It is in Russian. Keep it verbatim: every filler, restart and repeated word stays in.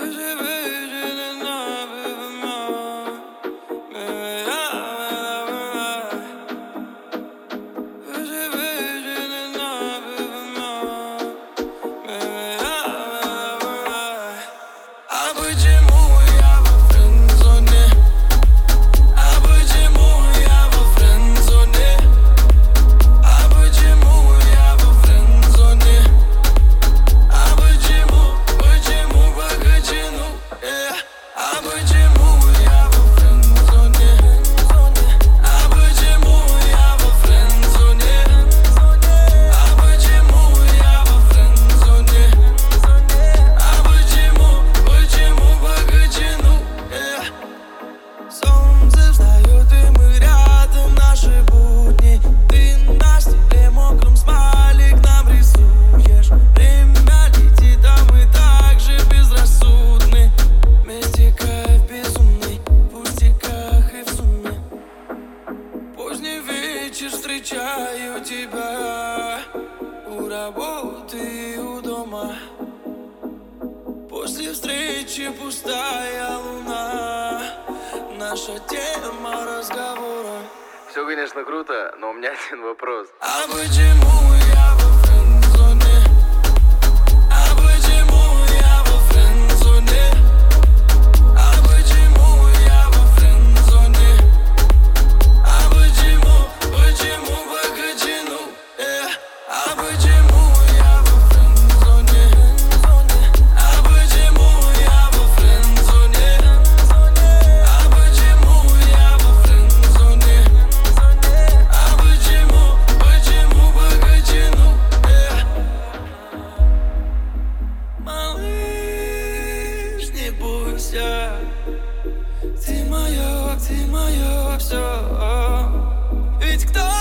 Встречаю тебя у работы и у дома. После встречи пустая луна. Наша тема разговора. Все, конечно, круто, но у меня один вопрос. А почему я во френд-зоне? А почему я во френд-зоне? А почему я во френд-зоне? А почему, почему покачину? Э, а почему я во френд-зоне? А почему я во френд-зоне? А почему я во френд-зоне? А почему, почему покачину? Э, малыш, не бойся. Ты моё, ты моё всё. Ведь кто